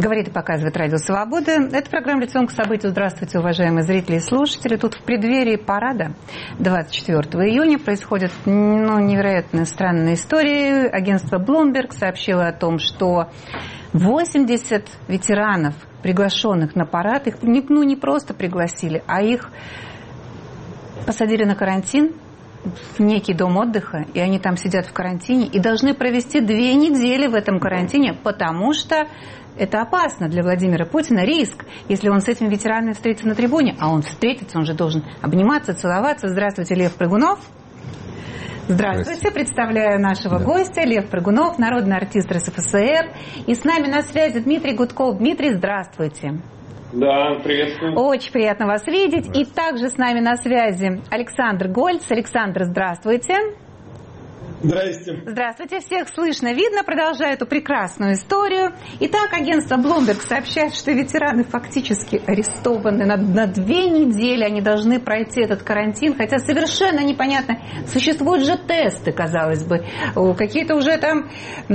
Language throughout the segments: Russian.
Говорит и показывает Радио Свобода. Это программа «Лицом к событию». Здравствуйте, уважаемые зрители и слушатели. Тут в преддверии парада 24 июня происходят невероятно странные истории. Агентство Bloomberg сообщило о том, что 80 ветеранов, приглашенных на парад, их не просто пригласили, а их посадили на карантин в некий дом отдыха, и они там сидят в карантине и должны провести 2 недели в этом карантине, потому что это опасно для Владимира Путина, риск, если он с этими ветеранами встретится на трибуне, а он встретится, он же должен обниматься, целоваться. Здравствуйте, Лев Прыгунов. Здравствуйте, представляю нашего гостя, Лев Прыгунов, народный артист РСФСР. И с нами на связи Дмитрий Гудков. Дмитрий, здравствуйте. Да, приветствую. Очень приятно вас видеть. И также с нами на связи Александр Гольц. Александр, здравствуйте. Здрасте. Здравствуйте. Всех слышно, видно. Продолжаю эту прекрасную историю. Итак, агентство Bloomberg сообщает, что ветераны фактически арестованы на 2 недели. Они должны пройти этот карантин, хотя совершенно непонятно. Существуют же тесты, казалось бы. Какие-то уже там,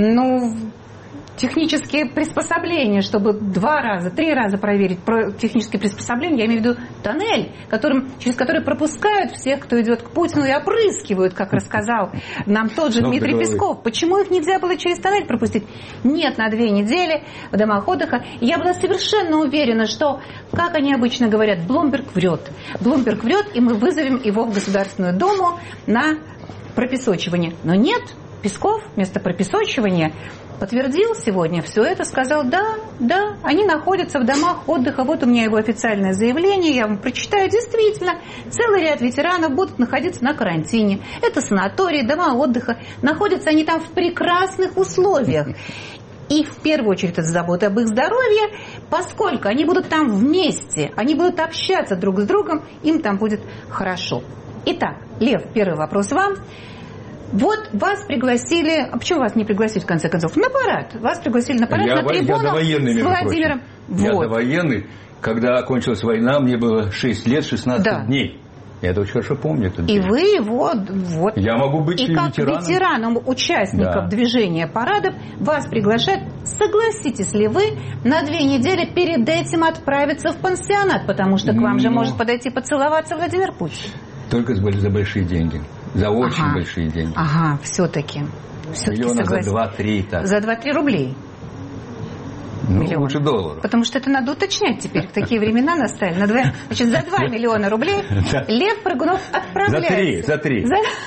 технические приспособления, чтобы 2 раза, 3 раза проверить технические приспособления. Я имею в виду тоннель, через который пропускают всех, кто идет к Путину, и опрыскивают, как рассказал нам тот же Дмитрий Песков. Почему их нельзя было через тоннель пропустить? Нет, на 2 недели в домах отдыха. И я была совершенно уверена, что, как они обычно говорят, Bloomberg врет. Bloomberg врет, и мы вызовем его в Государственную Думу на пропесочивание. Но нет, Песков вместо пропесочивания подтвердил сегодня все это, сказал, да, они находятся в домах отдыха, вот у меня его официальное заявление, я вам прочитаю, действительно, целый ряд ветеранов будут находиться на карантине. Это санатории, дома отдыха, находятся они там в прекрасных условиях. И в первую очередь это забота об их здоровье, поскольку они будут там вместе, они будут общаться друг с другом, им там будет хорошо. Итак, Лев, первый вопрос вам. Вот вас пригласили, а почему вас не пригласили в конце концов? На парад. Вас пригласили на парад, на трибуну с Владимиром. Я довоенный. Когда окончилась война, мне было 6 лет, 16 дней. Я это очень хорошо помню. И вы его... Я могу быть и как ветераном, участников движения парадов, вас приглашают. Согласитесь ли вы на 2 недели перед этим отправиться в пансионат? Потому что к вам же может подойти поцеловаться Владимир Путин. Только за большие деньги. За очень большие деньги. Все-таки миллиона за 2-3. Так. За 2-3 рублей. Миллиона. Лучше долларов. Потому что это надо уточнять теперь. Такие времена настали. Значит, за 2 миллиона рублей Лев Прыгунов отправляется. За 3.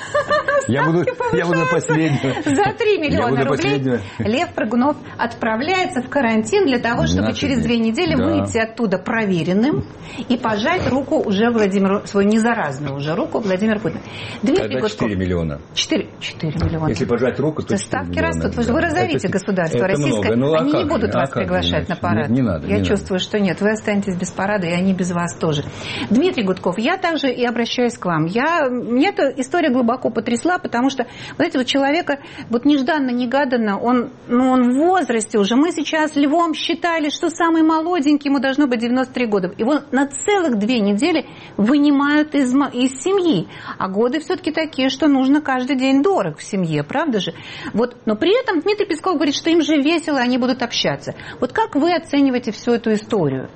Я буду на последнего. За 3 миллиона рублей Лев Прыгунов отправляется в карантин для того, чтобы через 2 недели выйти оттуда проверенным и пожать руку уже Владимиру, свою незаразную уже руку Владимиру Путину. Тогда 4 миллиона. 4 миллиона. Если пожать руку, то 4 ставки миллиона. растут. Вы разорите государство российское. Они не будут вас приглашать на парад. Не надо. Я чувствую, что нет. Вы останетесь без парада, и они без вас тоже. Дмитрий Гудков, я также и обращаюсь к вам. Меня эта история глубоко потрясла, потому что, знаете, вот человека вот нежданно-негаданно, он в возрасте уже. Мы сейчас Львом считали, что самый молоденький, ему должно быть 93 года. Его на целых 2 недели вынимают из семьи. А годы все-таки такие, что нужно каждый день дорог в семье, правда же? Но при этом Дмитрий Песков говорит, что им же весело, они будут общаться. Вот как вы оцениваете всю эту историю?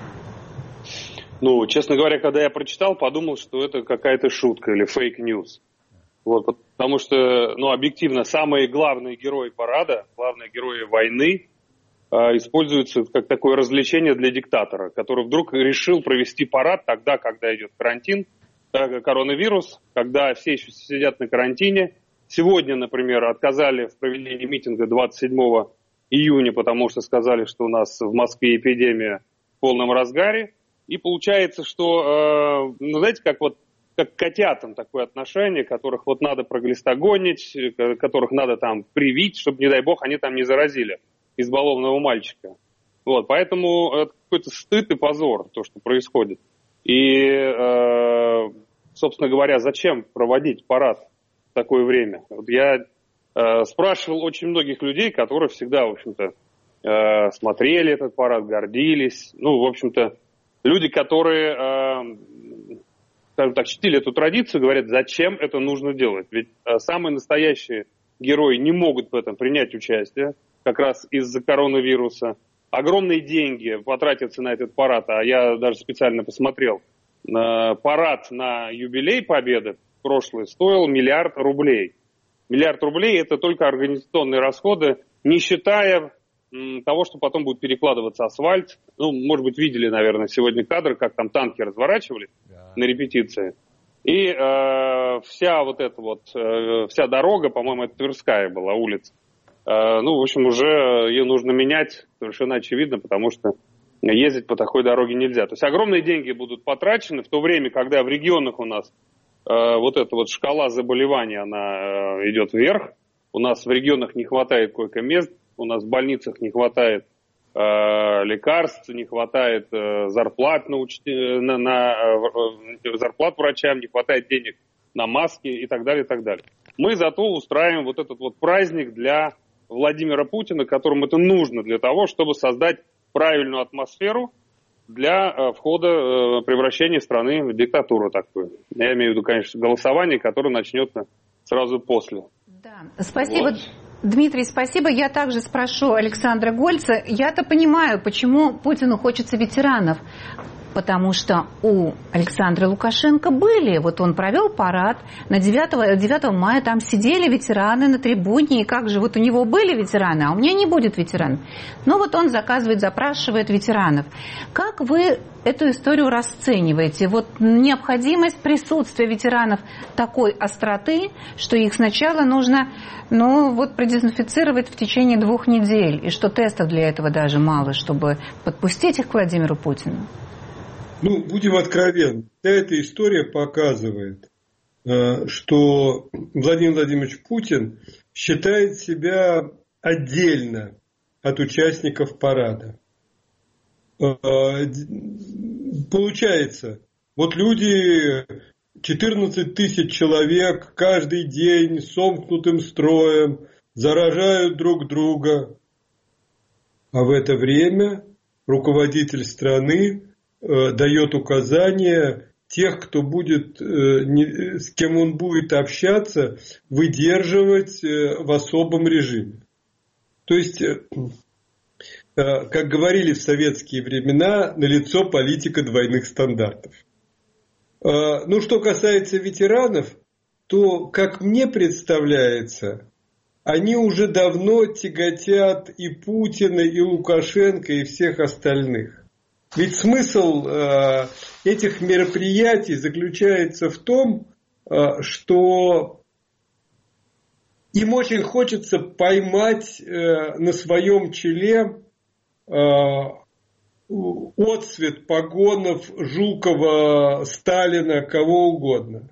Честно говоря, когда я прочитал, подумал, что это какая-то шутка или фейк-ньюс. Потому что, объективно, самые главные герои парада, главные герои войны используются как такое развлечение для диктатора, который вдруг решил провести парад тогда, когда идет карантин, коронавирус, когда все еще сидят на карантине. Сегодня, например, отказали в проведении митинга 27 июня, потому что сказали, что у нас в Москве эпидемия в полном разгаре. И получается, что, знаете, как к котятам такое отношение, которых надо проглистогонить, которых надо там привить, чтобы, не дай бог, они там не заразили избалованного мальчика. Поэтому это какой-то стыд и позор, то, что происходит. И, собственно говоря, зачем проводить парад в такое время? Я спрашивал очень многих людей, которые всегда, в общем-то, смотрели этот парад, гордились. В общем-то, люди, которые, скажем так, чтили эту традицию, говорят, зачем это нужно делать. Ведь самые настоящие герои не могут в этом принять участие, как раз из-за коронавируса. огромные деньги потратятся на этот парад, а я даже специально посмотрел, парад на юбилей Победы прошлый стоил 1 миллиард рублей. 1 миллиард рублей – это только организационные расходы, не считая того, что потом будет перекладываться асфальт. Ну, может быть, видели, наверное, сегодня кадры, как там танки разворачивали на репетиции. И вся вот эта вот, вся дорога, по-моему, это Тверская была улица. Ну, в общем, уже ее нужно менять, совершенно очевидно, потому что ездить по такой дороге нельзя. То есть огромные деньги будут потрачены в то время, когда в регионах у нас вот эта вот шкала заболеваний, она идет вверх. У нас в регионах не хватает койко-мест, у нас в больницах не хватает лекарств, не хватает зарплат, зарплат врачам, не хватает денег на маски и так далее, и так далее. Мы зато устраиваем вот этот вот праздник для Владимира Путина, которому это нужно для того, чтобы создать правильную атмосферу для входа, превращения страны в диктатуру такую. Я имею в виду, конечно, голосование, которое начнется сразу после. Да, спасибо. Вот. Дмитрий, спасибо. Я также спрошу Александра Гольца. Я-то понимаю, почему Путину хочется ветеранов. Потому что у Александра Лукашенко были. Вот он провел парад. На 9 мая там сидели ветераны на трибуне. И как же, вот у него были ветераны, а у меня не будет ветеранов. Но вот он запрашивает ветеранов. Как вы эту историю расцениваете? Вот необходимость присутствия ветеранов такой остроты, что их сначала нужно, продезинфицировать в течение 2 недель. И что тестов для этого даже мало, чтобы подпустить их к Владимиру Путину. Будем откровенны. Эта история показывает, что Владимир Владимирович Путин считает себя отдельно от участников парада. Получается, вот люди, 14 тысяч человек каждый день сомкнутым строем заражают друг друга. А в это время руководитель страны дает указания тех, кто будет, с кем он будет общаться, выдерживать в особом режиме. То есть, как говорили в советские времена, налицо политика двойных стандартов. Что касается ветеранов, то, как мне представляется, они уже давно тяготят и Путина, и Лукашенко, и всех остальных. Ведь смысл этих мероприятий заключается в том, что им очень хочется поймать на своем челе отцвет погонов Жукова, Сталина, кого угодно.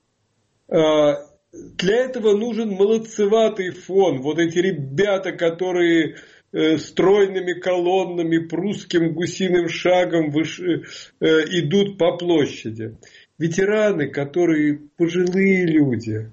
Для этого нужен молодцеватый фон. Вот эти ребята, которые стройными колоннами, прусским гусиным шагом идут по площади. Ветераны, которые пожилые люди,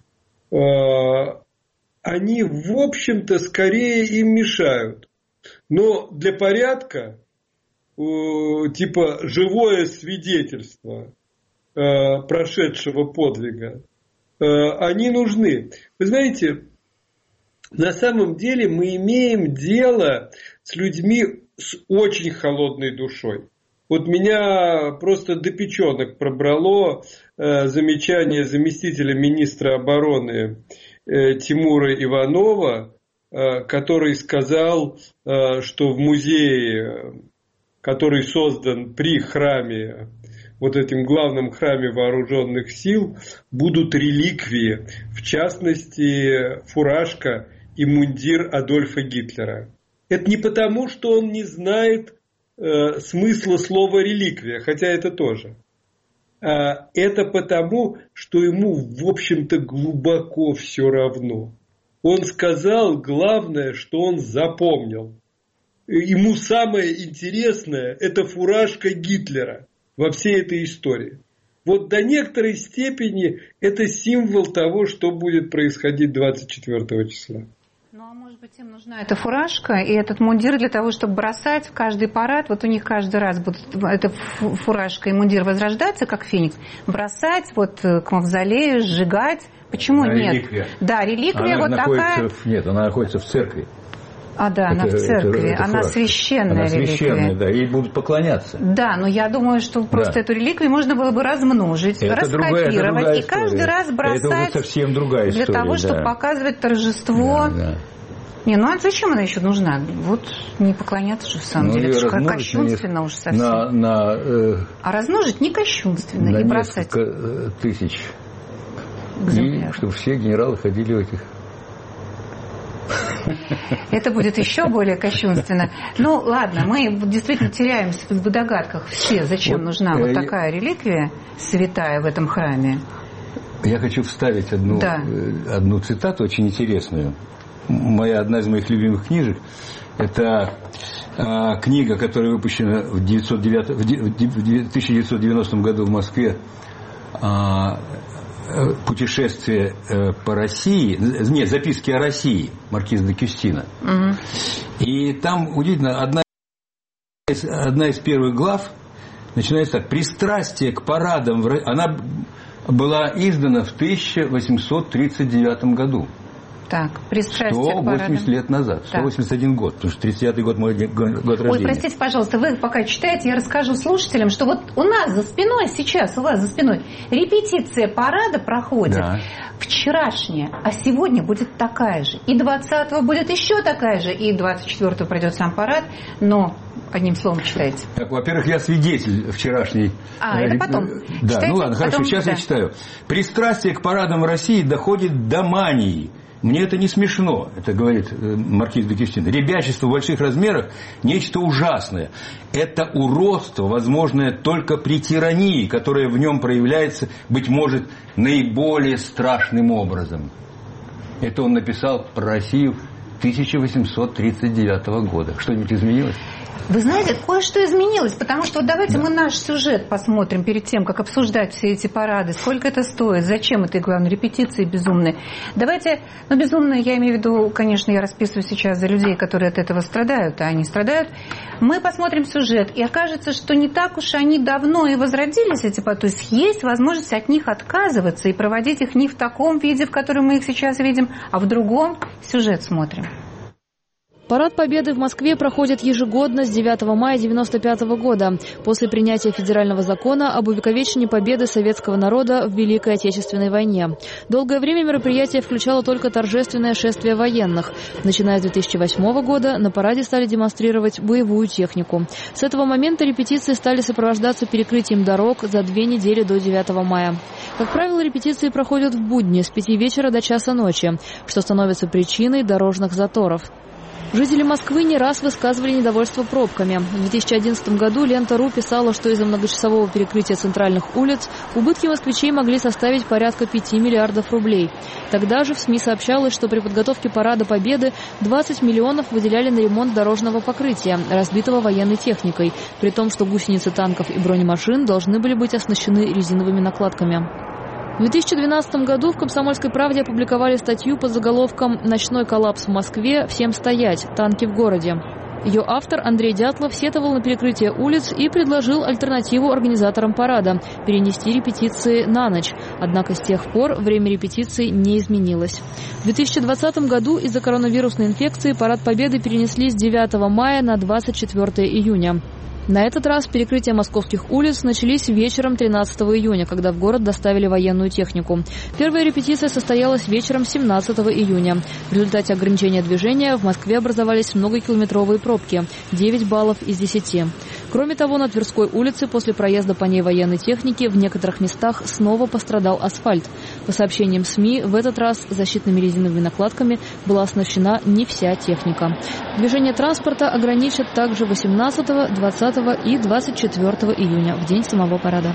они, в общем-то, скорее им мешают. Но для порядка, типа живое свидетельство прошедшего подвига, они нужны. Вы знаете, на самом деле мы имеем дело с людьми с очень холодной душой. Вот меня просто до печенок пробрало замечание заместителя министра обороны Тимура Иванова, который сказал, что в музее, который создан при храме, вот этим главном храме вооруженных сил, будут реликвии, в частности, фуражка и мундир Адольфа Гитлера. Это не потому, что он не знает смысла слова реликвия, хотя это тоже. Это потому, что ему, в общем-то, глубоко все равно. Он сказал главное, что он запомнил. Ему самое интересное – это фуражка Гитлера во всей этой истории. Вот до некоторой степени это символ того, что будет происходить 24 числа. А может быть, им нужна эта фуражка и этот мундир для того, чтобы бросать в каждый парад, вот у них каждый раз будет эта фуражка и мундир возрождаться, как феникс, бросать вот к мавзолею, сжигать. Почему нет? Реликвия. Да, реликвия она вот такая. Нет, она находится в церкви. Да, она в церкви, она священная реликвия. Она священная, да, ей будут поклоняться. Да, но я думаю, что просто эту реликвию можно было бы размножить, раскопировать и каждый раз бросать. Это уже совсем другая история. Для того, чтобы показывать торжество. Не, ну а зачем она еще нужна? Вот не поклоняться же в самом деле. Это же кощунственно уже совсем. А размножить не кощунственно и бросать. Несколько тысяч. И чтобы все генералы ходили в этих. Это будет еще более кощунственно. Ну, ладно, мы действительно теряемся в догадках все, зачем нужна вот такая реликвия святая в этом храме. Я хочу вставить одну цитату очень интересную. Одна из моих любимых книжек – это книга, которая выпущена в 1990 году в Москве, «Путешествие по России», нет, «Записки о России» маркиза де Кюстина. И там удивительно, одна из первых глав начинается так: «Пристрастие к парадам». Она была издана в 1839 году. Так, пристрастие к парадам. 180 лет назад, 181 год, потому что 39-й год мой год рождения. Ой, простите, пожалуйста, вы пока читаете, я расскажу слушателям, что вот у нас за спиной сейчас, у вас за спиной репетиция парада проходит. Вчерашняя, а сегодня будет такая же. И 20-го будет еще такая же, и 24-го пройдет сам парад, но одним словом читайте. Так, во-первых, я свидетель вчерашней. Это потом. Да, читайте, ну ладно, хорошо, потом, сейчас я читаю. «Пристрастие к парадам в России доходит до мании. Мне это не смешно», это говорит маркиз де Кюстин. «Ребячество в больших размерах – нечто ужасное. Это уродство, возможное только при тирании, которая в нем проявляется, быть может, наиболее страшным образом». Это он написал про Россию 1839 года. Что-нибудь изменилось? Вы знаете, кое-что изменилось, потому что вот давайте мы наш сюжет посмотрим перед тем, как обсуждать все эти парады, сколько это стоит, зачем это, и главное, репетиции безумные. Давайте, безумные, я имею в виду, конечно, я расписываю сейчас за людей, которые от этого страдают, а они страдают. Мы посмотрим сюжет, и окажется, что не так уж они давно и возродились, эти парады, то есть есть возможность от них отказываться и проводить их не в таком виде, в котором мы их сейчас видим, а в другом. Сюжет смотрим. Парад Победы в Москве проходит ежегодно с 9 мая 1995 года, после принятия федерального закона об увековечении победы советского народа в Великой Отечественной войне. Долгое время мероприятие включало только торжественное шествие военных. Начиная с 2008 года на параде стали демонстрировать боевую технику. С этого момента репетиции стали сопровождаться перекрытием дорог за 2 недели до 9 мая. Как правило, репетиции проходят в будни с 5 вечера до часа ночи, что становится причиной дорожных заторов. Жители Москвы не раз высказывали недовольство пробками. В 2011 году Лента.ру писала, что из-за многочасового перекрытия центральных улиц убытки москвичей могли составить порядка 5 миллиардов рублей. Тогда же в СМИ сообщалось, что при подготовке Парада Победы 20 миллионов выделяли на ремонт дорожного покрытия, разбитого военной техникой, при том, что гусеницы танков и бронемашин должны были быть оснащены резиновыми накладками. В 2012 году в «Комсомольской правде» опубликовали статью под заголовком «Ночной коллапс в Москве. Всем стоять. Танки в городе». Ее автор Андрей Дятлов сетовал на перекрытие улиц и предложил альтернативу организаторам парада – перенести репетиции на ночь. Однако с тех пор время репетиций не изменилось. В 2020 году из-за коронавирусной инфекции Парад Победы перенесли с 9 мая на 24 июня. На этот раз перекрытия московских улиц начались вечером 13 июня, когда в город доставили военную технику. Первая репетиция состоялась вечером 17 июня. В результате ограничения движения в Москве образовались многокилометровые пробки – 9 баллов из 10. Кроме того, на Тверской улице после проезда по ней военной техники в некоторых местах снова пострадал асфальт. По сообщениям СМИ, в этот раз защитными резиновыми накладками была оснащена не вся техника. Движение транспорта ограничат также 18, 20 и 24 июня, в день самого парада.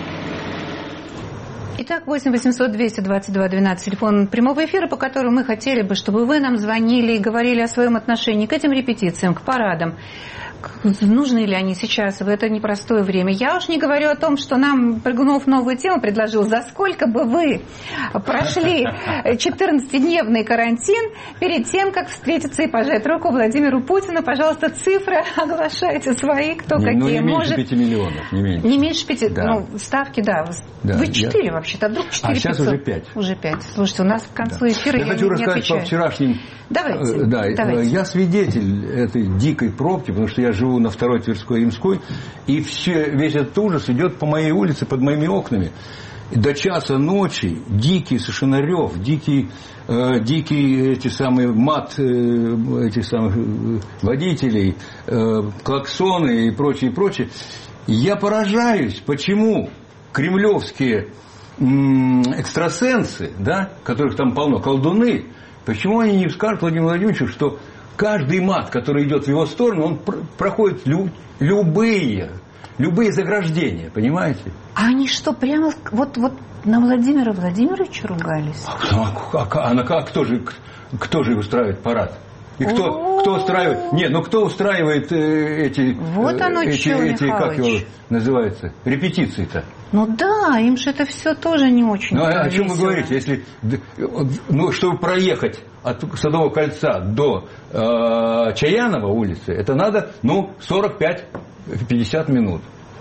Итак, 8 800 222 12, телефон прямого эфира, по которому мы хотели бы, чтобы вы нам звонили и говорили о своем отношении к этим репетициям, к парадам. нужны ли они сейчас в это непростое время. Я уж не говорю о том, что нам Прыгунов новую тему предложил. За сколько бы вы прошли 14-дневный карантин перед тем, как встретиться и пожать руку Владимиру Путину? Пожалуйста, цифры оглашайте свои, кто какие. Ну, не меньше 5 миллионов. Не меньше 5. Да. Ну, ставки, да. Вы 4 вообще-то, а вдруг 4 500? Сейчас уже 5. Уже 5. Слушайте, у нас к концу эфира я хочу рассказать отвечаю. по вчерашним. Давайте. Я свидетель этой дикой пробки, потому что я живу на 2-й Тверской Ямской, и весь этот ужас идет по моей улице, под моими окнами. До часа ночи дикий совершенно рев, дикий эти самые мат этих самых водителей, клаксоны и прочее, прочее. Я поражаюсь, почему кремлевские экстрасенсы, да, которых там полно, колдуны, почему они не скажут Владимиру Владимировичу, что каждый мат, который идет в его сторону, он проходит любые заграждения, понимаете? А они что, прямо вот на Владимира Владимировича ругались? Кто же устраивает парад? И кто устраивает? Нет, кто устраивает эти, как его называется, репетиции-то? Ну да, им же это все тоже не очень. Ну о чем вы говорите? Если, чтобы проехать от Садового кольца до Чаянова улицы, это надо, 45-50 минут.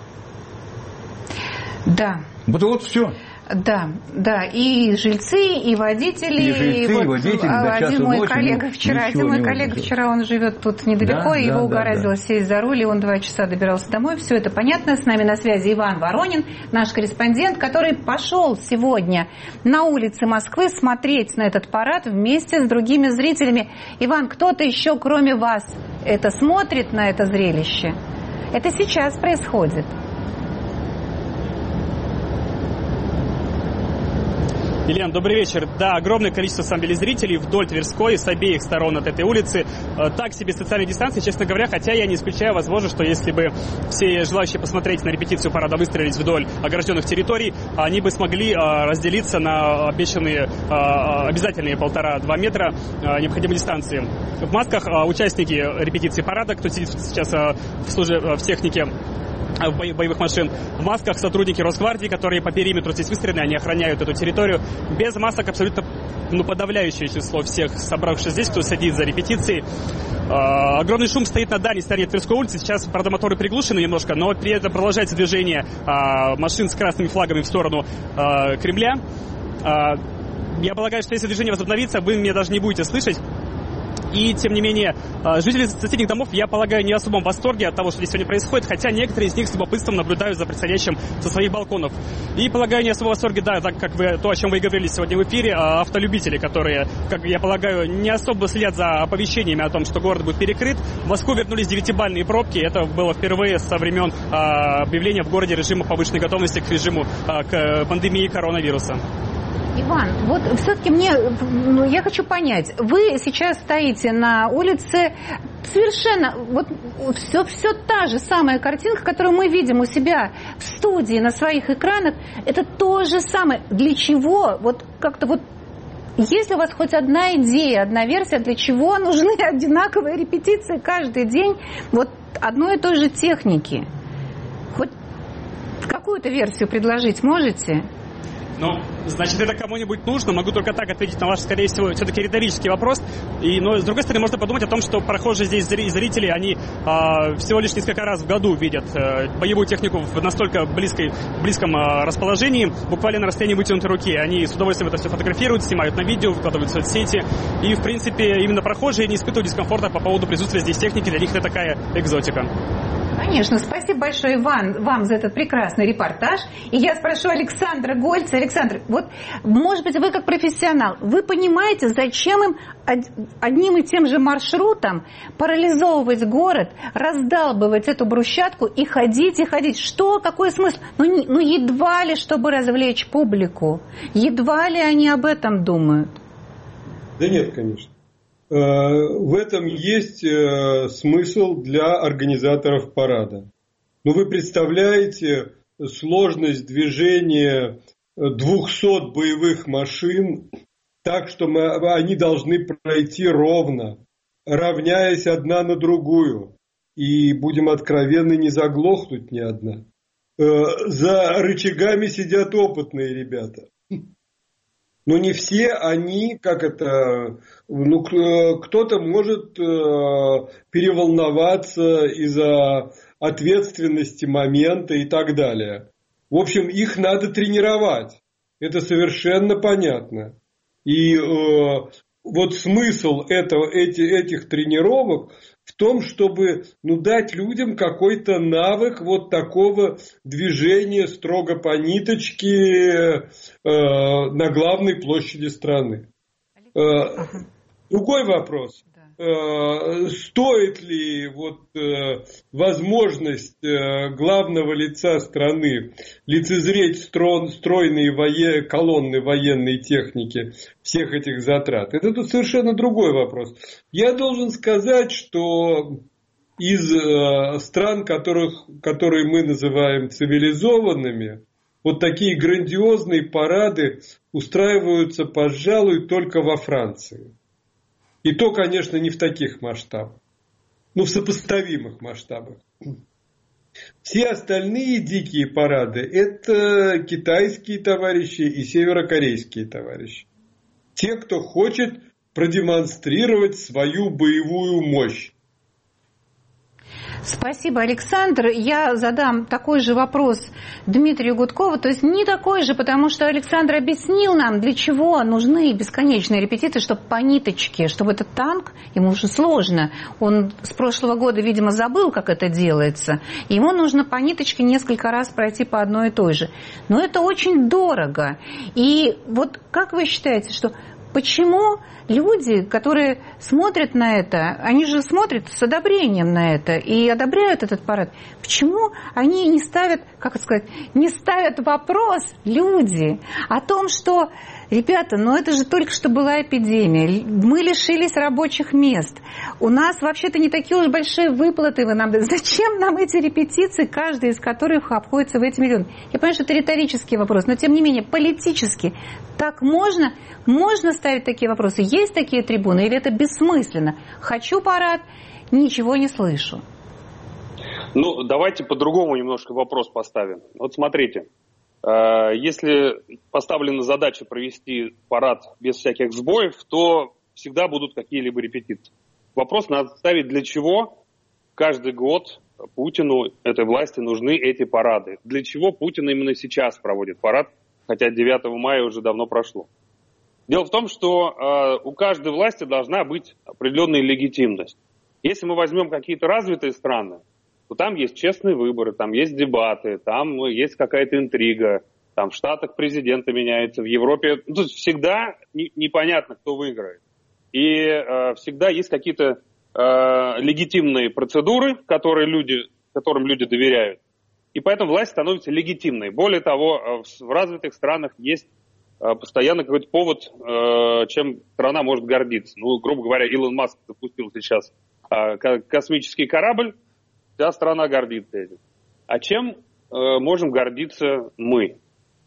Да. Вот все. Да, и жильцы, и водители. Один мой коллега вчера, он живет тут недалеко, его угораздило сесть за руль, и он 2 часа добирался домой. Все это понятно. С нами на связи Иван Воронин, наш корреспондент, который пошел сегодня на улицы Москвы смотреть на этот парад вместе с другими зрителями. Иван, кто-то еще, кроме вас, это смотрит на это зрелище? Это сейчас происходит. Елена, добрый вечер. Да, огромное количество, на самом деле, зрителей вдоль Тверской, с обеих сторон от этой улицы. Так себе социальной дистанции, честно говоря, хотя я не исключаю возможность, что если бы все желающие посмотреть на репетицию парада выстроились вдоль огражденных территорий, они бы смогли разделиться на обещанные обязательные 1,5-2 метра необходимой дистанции. В масках участники репетиции парада, кто сидит сейчас в технике, боевых машин, в масках сотрудники Росгвардии, которые по периметру здесь выстроены, они охраняют эту территорию. Без масок абсолютно подавляющее число всех собравшихся здесь, кто сидит за репетицией. Огромный шум стоит на дальней стороне Тверской улицы. Сейчас, правда, моторы приглушены немножко, но при этом продолжается движение машин с красными флагами в сторону Кремля. Я полагаю, что если движение возобновится, вы меня даже не будете слышать. И, тем не менее, жители соседних домов, я полагаю, не в особом восторге от того, что здесь сегодня происходит, хотя некоторые из них с любопытством наблюдают за происходящим со своих балконов. И, полагаю, не в особом восторге, да, так как то, о чем вы и говорили сегодня в эфире, автолюбители, которые, как я полагаю, не особо следят за оповещениями о том, что город будет перекрыт. В Москву вернулись 9-бальные пробки. Это было впервые со времен объявления в городе режима повышенной готовности к режиму к пандемии коронавируса. Иван, вот все-таки я хочу понять, вы сейчас стоите на улице, совершенно, все та же самая картинка, которую мы видим у себя в студии на своих экранах, это то же самое. Для чего? Есть ли у вас хоть одна идея, одна версия, для чего нужны одинаковые репетиции каждый день одной и той же техники? Хоть какую-то версию предложить можете? Значит, это кому-нибудь нужно. Могу только так ответить на ваш, скорее всего, все-таки риторический вопрос. Но, с другой стороны, можно подумать о том, что прохожие здесь зрители, они всего лишь несколько раз в году видят боевую технику в настолько близком расположении, буквально на расстоянии вытянутой руки. Они с удовольствием это все фотографируют, снимают на видео, выкладывают в соцсети. И, в принципе, именно прохожие не испытывают дискомфорта по поводу присутствия здесь техники. Для них это такая экзотика. Конечно, спасибо большое, Иван, вам за этот прекрасный репортаж. И я спрошу Александра Гольца. Александр, может быть, вы как профессионал, вы понимаете, зачем им одним и тем же маршрутом парализовывать город, раздалбывать эту брусчатку и ходить, и ходить? Какой смысл? Едва ли, чтобы развлечь публику. Едва ли они об этом думают. Да нет, конечно. В этом есть смысл для организаторов парада. Вы представляете сложность движения 200 боевых машин так, что они должны пройти ровно, равняясь одна на другую. и, будем откровенны, не заглохнуть ни одна. За рычагами сидят опытные ребята. Но не все они, кто-то может переволноваться из-за ответственности момента и так далее. В общем, их надо тренировать. Это совершенно понятно. И вот смысл этих тренировок в том, чтобы дать людям какой-то навык вот такого движения строго по ниточке на главной площади страны. Другой вопрос. Стоит ли возможность главного лица страны лицезреть стройные колонны военной техники всех этих затрат? Это тут совершенно другой вопрос. Я должен сказать, что из стран, которые мы называем цивилизованными, вот такие грандиозные парады устраиваются, пожалуй, только во Франции. И то, конечно, не в таких масштабах, но в сопоставимых масштабах. Все остальные дикие парады – это китайские товарищи и северокорейские товарищи. Те, кто хочет продемонстрировать свою боевую мощь. Спасибо, Александр. Я задам такой же вопрос Дмитрию Гудкову, то есть не такой же, потому что Александр объяснил нам, для чего нужны бесконечные репетиции, чтобы по ниточке, чтобы этот танк, ему уже сложно, он с прошлого года, видимо, забыл, как это делается, ему нужно по ниточке несколько раз пройти по одной и той же. Но это очень дорого. И вот как вы считаете, что почему люди, которые смотрят на это, они же смотрят с одобрением на это и одобряют этот парад, почему они не ставят, не ставят вопрос, люди, о том, что, ребята, это же только что была эпидемия, мы лишились рабочих мест, у нас вообще-то не такие уж большие выплаты вы нам даете, зачем нам эти репетиции, каждая из которых обходится в эти миллионы? Я понимаю, что это риторический вопрос, но тем не менее политически так можно ставить такие вопросы, есть такие трибуны, или это бессмысленно? Хочу парад, ничего не слышу. Давайте по-другому немножко вопрос поставим. Вот смотрите, если поставлена задача провести парад без всяких сбоев, то всегда будут какие-либо репетиции. Вопрос надо ставить, для чего каждый год Путину, этой власти, нужны эти парады. Для чего Путин именно сейчас проводит парад, хотя 9 мая уже давно прошло. Дело в том, что у каждой власти должна быть определенная легитимность. Если мы возьмем какие-то развитые страны, то там есть честные выборы, там есть дебаты, там есть какая-то интрига, там в Штатах президенты меняются, в Европе всегда непонятно, кто выиграет. И всегда есть какие-то легитимные процедуры, которым люди доверяют. И поэтому власть становится легитимной. Более того, в развитых странах есть постоянно какой-то повод, чем страна может гордиться. Грубо говоря, Илон Маск запустил сейчас космический корабль, вся страна гордится этим. А чем можем гордиться мы?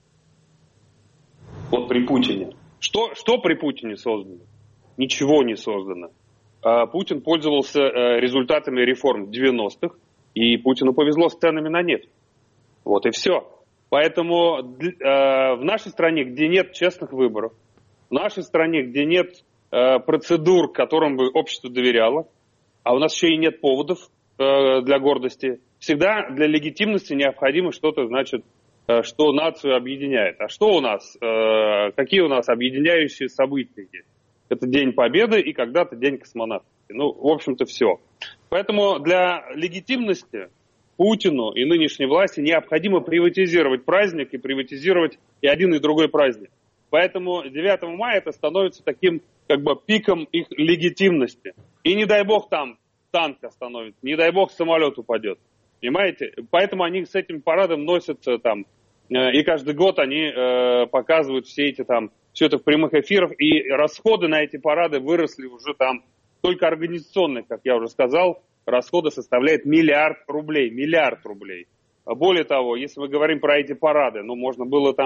Вот при Путине. Что при Путине создано? Ничего не создано. Путин пользовался результатами реформ 90-х, и Путину повезло с ценами на нефть. Вот и все. Поэтому в нашей стране, где нет честных выборов, в нашей стране, где нет процедур, которым бы общество доверяло, а у нас еще и нет поводов для гордости, всегда для легитимности необходимо что-то, что нацию объединяет. А что у нас? Какие у нас объединяющие события есть? Это День Победы и когда-то День космонавтики. В общем-то, все. Поэтому для легитимности Путину и нынешней власти необходимо приватизировать праздник и приватизировать и один, и другой праздник. Поэтому 9 мая это становится таким пиком их легитимности. И не дай бог там танк остановится, не дай бог самолет упадет. Понимаете? Поэтому они с этим парадом носятся там, и каждый год они показывают все это в прямых эфирах, и расходы на эти парады выросли уже там, только организационных, как я уже сказал, расходы составляют миллиард рублей. Более того, если мы говорим про эти парады, можно было там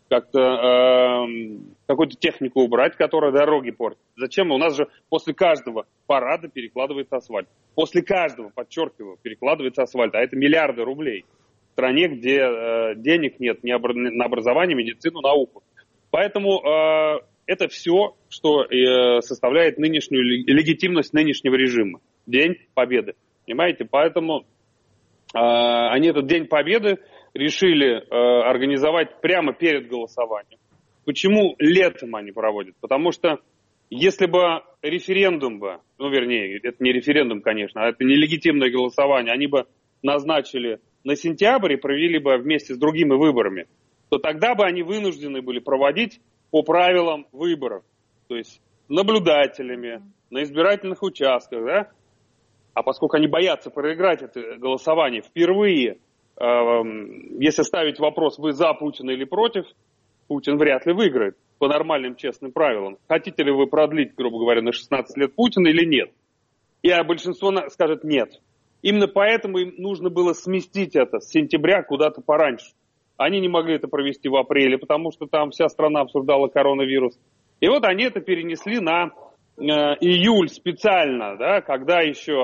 как-то какую-то технику убрать, которая дороги портит. Зачем? У нас же после каждого парада перекладывается асфальт. После каждого, подчеркиваю, перекладывается асфальт. А это миллиарды рублей в стране, где денег нет ни на образование, медицину, науку. Поэтому это все, что составляет нынешнюю легитимность нынешнего режима. День Победы. Понимаете? Поэтому они этот День Победы решили организовать прямо перед голосованием. Почему летом они проводят? Потому что если бы референдум бы, вернее, это не референдум, конечно, а это нелегитимное голосование, они бы назначили на сентябрь и провели бы вместе с другими выборами, то тогда бы они вынуждены были проводить по правилам выборов. То есть наблюдателями, на избирательных участках, да? А поскольку они боятся проиграть это голосование впервые, если ставить вопрос, вы за Путина или против, Путин вряд ли выиграет по нормальным честным правилам. Хотите ли вы продлить, грубо говоря, на 16 лет Путина или нет? И большинство скажет нет. Именно поэтому им нужно было сместить это с сентября куда-то пораньше. Они не могли это провести в апреле, потому что там вся страна обсуждала коронавирус. И вот они это перенесли на июль специально, да, когда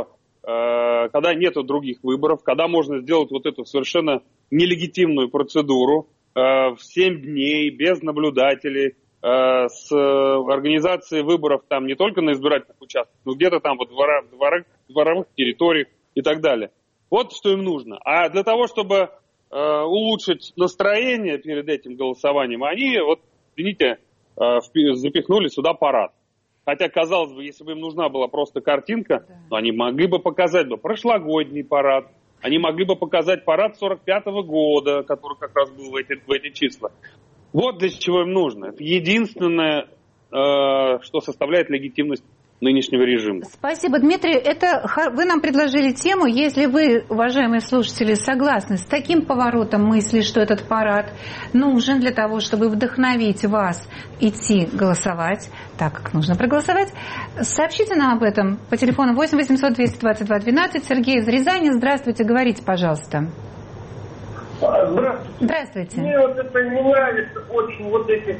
нету других выборов, когда можно сделать вот эту совершенно нелегитимную процедуру в 7 дней, без наблюдателей, с организацией выборов там не только на избирательных участках, но где-то там вот в дворовых территориях и так далее. Вот что им нужно. А для того, чтобы улучшить настроение перед этим голосованием, они, извините, запихнули сюда парад. Хотя, казалось бы, если бы им нужна была просто картинка, то они могли бы показать прошлогодний парад, они могли бы показать парад 45-го года, который как раз был в эти числа. Вот для чего им нужно. Это единственное, что составляет легитимность нынешнего режима. Спасибо, Дмитрий. Вы нам предложили тему. Если вы, уважаемые слушатели, согласны с таким поворотом мысли, что этот парад нужен для того, чтобы вдохновить вас идти голосовать, так как нужно проголосовать, сообщите нам об этом по телефону 8 800 222 12. Сергей из Рязани. Здравствуйте, говорите, пожалуйста. Здравствуйте. Здравствуйте. Мне это не нравится очень эти...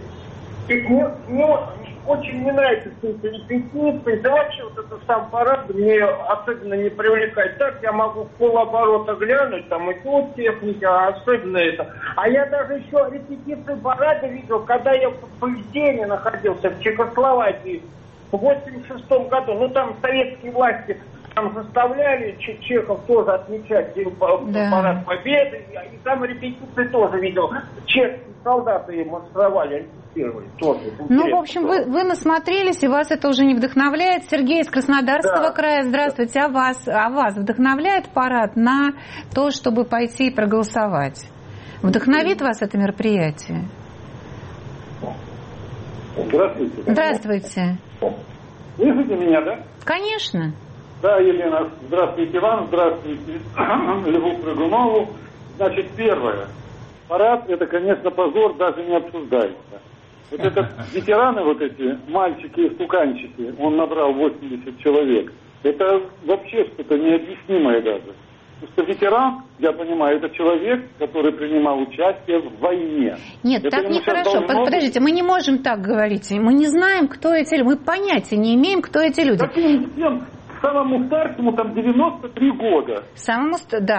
Очень не нравится эти репетиции, да вообще этот сам парад мне особенно не привлекает. Так я могу в полоборота глянуть, там и тут техника, особенно это. А я даже еще репетиции парада видел, когда я в Пользене находился, в Чехословакии, в 1986 году. Там советские власти там заставляли чехов тоже отмечать парад Победы, и там репетиции тоже видел. Чешские солдаты им маршировали. В общем, вы насмотрелись, и вас это уже не вдохновляет. Сергей из Краснодарского края, здравствуйте. А вас вдохновляет парад на то, чтобы пойти и проголосовать? Вдохновит вас это мероприятие? Здравствуйте. Здравствуйте. Слышите меня, да? Конечно. Да, Елена, здравствуйте вам, здравствуйте Льву Прыгунову. Значит, первое. Парад, это, конечно, позор, даже не обсуждается. Вот это ветераны, эти мальчики и стуканчики, он набрал 80 человек. Это вообще что-то необъяснимое даже. Потому что ветеран, я понимаю, это человек, который принимал участие в войне. Нет, это так нехорошо. Подождите, мы не можем так говорить. Мы не знаем, кто эти люди. Мы понятия не имеем, кто эти люди. Самому старшему там 93 года. Самому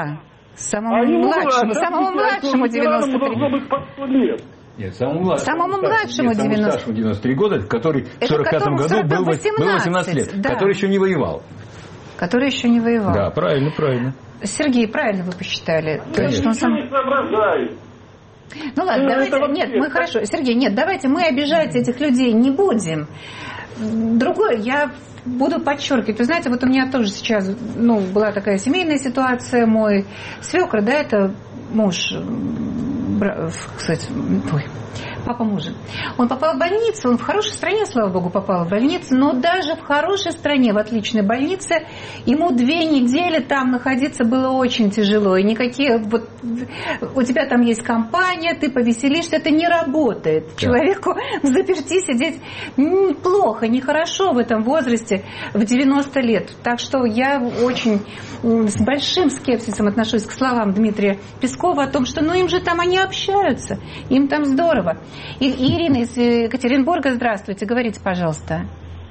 младшему 93. Должно быть под 100 лет. Нет, самому младшему 93 года, который в 1945 году был 18 лет, да. Который еще не воевал. Да, правильно. Сергей, правильно вы посчитали. Конечно. Не соображает. Ну ладно, давайте. Хорошо. Сергей, давайте мы обижать этих людей не будем. Другое, я буду подчеркивать. Вы знаете, у меня тоже сейчас была такая семейная ситуация. Мой свекр, это муж, кстати, папа мужа. Он попал в больницу, он в хорошей стране, слава богу, попал в больницу, но даже в хорошей стране, в отличной больнице, ему 2 недели там находиться было очень тяжело. И никакие, у тебя там есть компания, ты повеселишься, это не работает. Да. Человеку в заперти сидеть плохо, нехорошо в этом возрасте, в 90 лет. Так что я очень с большим скепсисом отношусь к словам Дмитрия Пескова о том, что им же там они общаются, им там здорово. Ирина из Екатеринбурга, здравствуйте, говорите, пожалуйста.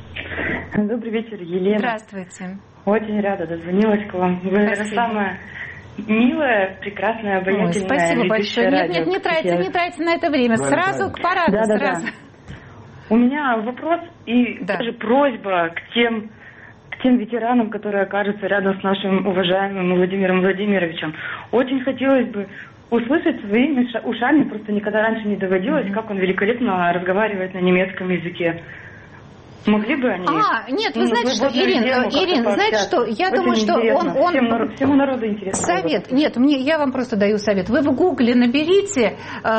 Добрый вечер, Елена. Здравствуйте. Очень рада дозвонилась к вам. Вы самая милая, прекрасная, обаятельная. Спасибо большое. Нет, не тратьте на это время. Сразу к параду. Да. У меня вопрос и даже просьба к тем ветеранам, которые окажутся рядом с нашим уважаемым Владимиром Владимировичем. Очень хотелось бы услышать своими ушами, просто никогда раньше не доводилось, как он великолепно разговаривает на немецком языке. Могли бы они... Нет, вы знаете, что, Ирин, знаете что, я думаю, что он... Всему народу интересно. Совет. Нет, я вам просто даю совет. Вы в Гугле наберите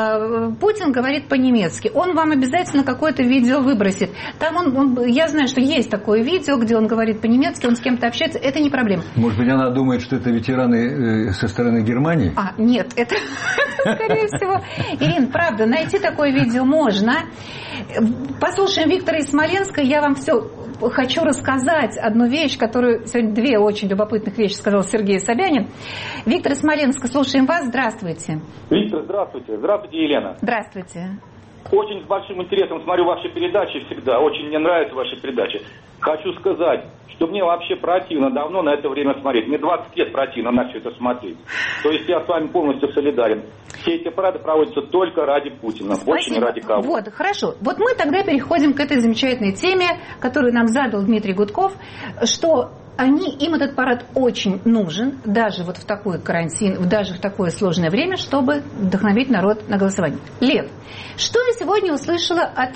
«Путин говорит по-немецки». Он вам обязательно какое-то видео выбросит. Там я знаю, что есть такое видео, где он говорит по-немецки, он с кем-то общается. Это не проблема. Может быть, она думает, что это ветераны со стороны Германии? Нет, это скорее всего. Ирин, правда, найти такое видео можно. Послушаем Виктора из Смоленска. Я вам все хочу рассказать одну вещь, которую сегодня две очень любопытных вещи сказал Сергей Собянин. Виктор из Смоленска, слушаем вас. Здравствуйте. Виктор, здравствуйте. Здравствуйте, Елена. Здравствуйте. Очень с большим интересом смотрю ваши передачи всегда. Очень мне нравятся ваши передачи. Хочу сказать, что мне вообще противно давно на это время смотреть. Мне 20 лет противно на все это смотреть. То есть я с вами полностью солидарен. Все эти парады проводятся только ради Путина. Спасибо. Больше не ради кого. Вот, хорошо. Вот мы тогда переходим к этой замечательной теме, которую нам задал Дмитрий Гудков, что им этот парад очень нужен, даже вот в такой карантин, даже в такое сложное время, чтобы вдохновить народ на голосование. Лев, что я сегодня услышала от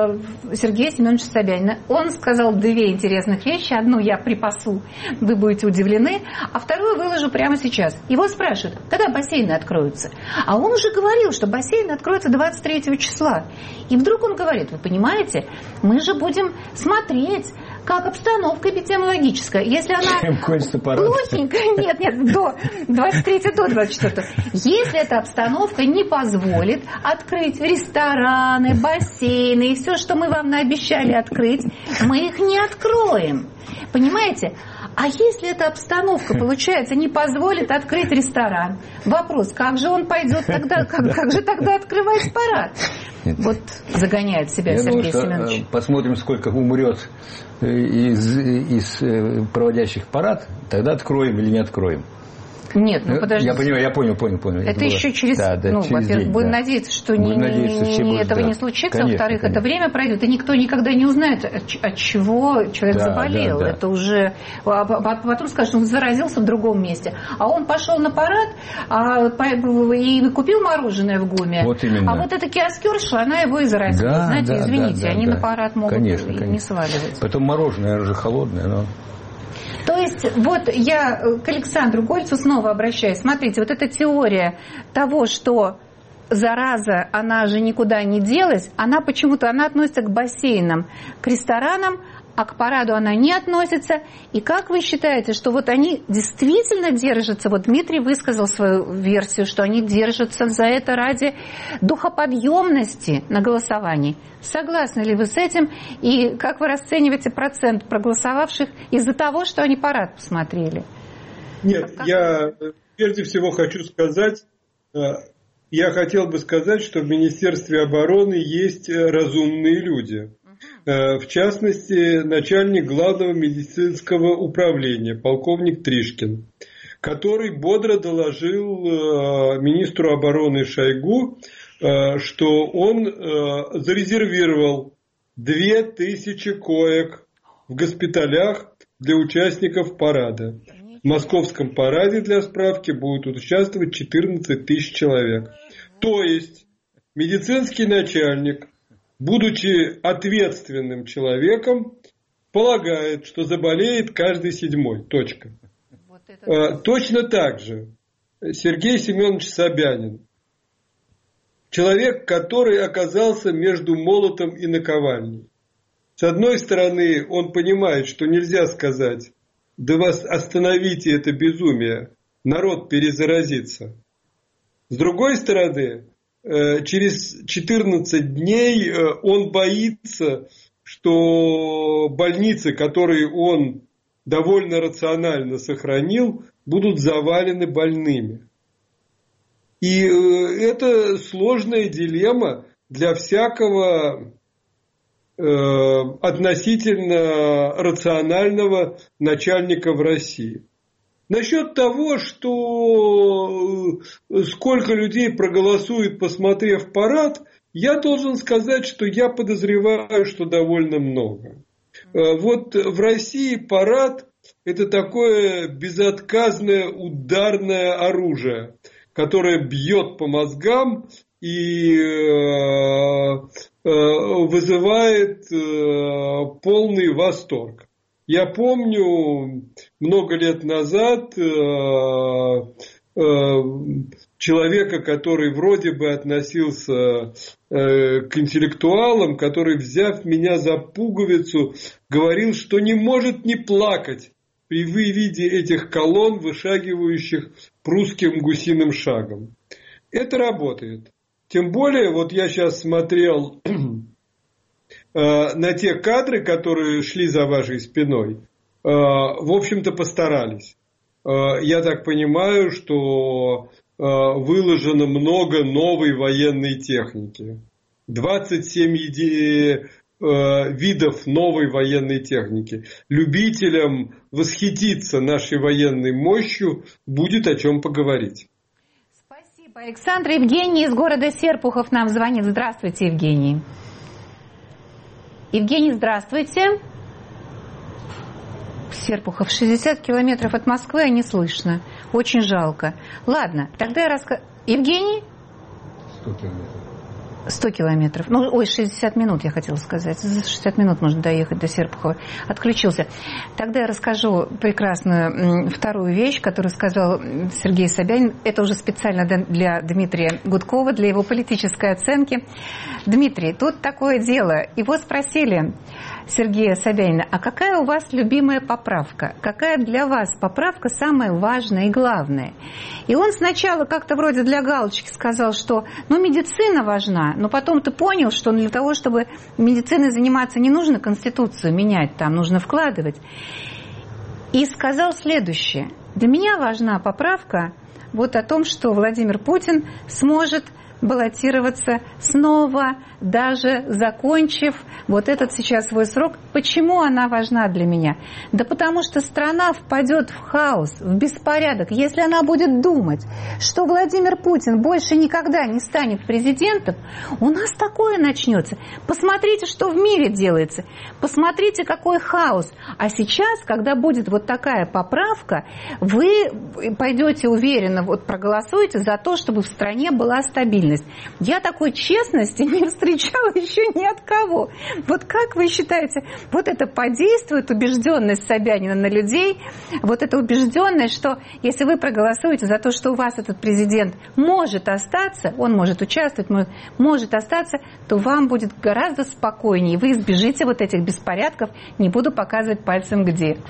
Сергея Семеновича Собянина? Он сказал две интересных вещи. Одну я припасу, вы будете удивлены, а вторую выложу прямо сейчас. Его спрашивают, когда бассейны откроются? А он уже говорил, что бассейны откроются 23 числа. И вдруг он говорит, вы понимаете, мы же будем смотреть, как обстановка эпидемиологическая. Если она плохенькая, нет, до 23 до 24. Если эта обстановка не позволит открыть рестораны, бассейны и все, что мы вам наобещали открыть, мы их не откроем. Понимаете? А если эта обстановка, получается, не позволит открыть ресторан? Вопрос, как же он пойдет тогда, как же тогда открывать парад? Вот загоняет себя Сергей Семенович. Посмотрим, сколько умрет из проводящих парад, тогда откроем или не откроем. Нет, подождите. Я понял. Это еще через... во-первых, будем надеяться, что этого не случится. Конечно, во-вторых, это время пройдет, и никто никогда не узнает, от чего человек заболел. Это уже... Потом скажут, что он заразился в другом месте. А он пошел на парад и купил мороженое в ГУМе. Вот именно. А вот эта киоскерша, она его и заразила. Знаете, извините, они на парад могут не сваливать. Потом мороженое же холодное, но... То есть, вот я к Александру Гольцу снова обращаюсь. Смотрите, вот эта теория того, что зараза, она же никуда не делась, она почему-то относится к бассейнам, к ресторанам, а к параду она не относится. И как вы считаете, что вот они действительно держатся, вот Дмитрий высказал свою версию, что они держатся за это ради духоподъемности на голосовании. Согласны ли вы с этим? И как вы расцениваете процент проголосовавших из-за того, что они парад посмотрели? Нет, я прежде всего хочу сказать, я хотел бы сказать, что в Министерстве обороны есть разумные люди. В частности, начальник главного медицинского управления, полковник Тришкин, который бодро доложил министру обороны Шойгу, что он зарезервировал 2000 коек в госпиталях для участников парада. В московском параде, для справки, будут участвовать 14 тысяч человек. То есть медицинский начальник, будучи ответственным человеком, полагает, что заболеет каждый седьмой. Точка. Точно так же Сергей Семенович Собянин. Человек, который оказался между молотом и наковальней. С одной стороны, он понимает, что нельзя сказать, да вас остановите это безумие, народ перезаразится. С другой стороны, через 14 дней он боится, что больницы, которые он довольно рационально сохранил, будут завалены больными. И это сложная дилемма, для всякого относительно рационального начальника в России. Насчет того, что сколько людей проголосует, посмотрев парад, я должен сказать, что я подозреваю, что довольно много. Вот в России парад – это такое безотказное ударное оружие, которое бьет по мозгам и вызывает полный восторг. Я помню, много лет назад человека, который вроде бы относился к интеллектуалам, который, взяв меня за пуговицу, говорил, что не может не плакать при виде этих колонн, вышагивающих прусским гусиным шагом. Это работает. Тем более, вот я сейчас смотрел на те кадры, которые шли за вашей спиной, в общем-то постарались. Я так понимаю, что выложено много новой военной техники. 27 видов новой военной техники. Любителям восхититься нашей военной мощью будет о чем поговорить. Спасибо, Александр. Евгений из города Серпухов нам звонит. Здравствуйте, Евгений. Евгений, здравствуйте. Серпухов, 60 километров от Москвы, а не слышно. Очень жалко. Ладно, тогда я расскажу. Евгений? 100 километров. 100 километров. 60 минут, я хотела сказать. За 60 минут можно доехать до Серпухова. Отключился. Тогда я расскажу прекрасную вторую вещь, которую сказал Сергей Собянин. Это уже специально для Дмитрия Гудкова, для его политической оценки. Дмитрий, тут такое дело. Его спросили, Сергея Собянина, а какая у вас любимая поправка? Какая для вас поправка самая важная и главная? И он сначала как-то вроде для галочки сказал, что медицина важна, но потом ты понял, что для того, чтобы медициной заниматься, не нужно Конституцию менять, там нужно вкладывать. И сказал следующее. Для меня важна поправка вот о том, что Владимир Путин сможет баллотироваться снова, даже закончив вот этот сейчас свой срок. Почему она важна для меня? Да потому что страна впадет в хаос, в беспорядок, если она будет думать, что Владимир Путин больше никогда не станет президентом. У нас такое начнется. Посмотрите, что в мире делается. Посмотрите, какой хаос. А сейчас, когда будет вот такая поправка, вы пойдете уверенно, проголосуете за то, чтобы в стране была стабильность. Я такой честности не встречала еще ни от кого. Вот как вы считаете, вот это подействует убежденность Собянина на людей, вот эта убежденность, что если вы проголосуете за то, что у вас этот президент может остаться, он может участвовать, может остаться, то вам будет гораздо спокойнее, вы избежите вот этих беспорядков, не буду показывать пальцем где.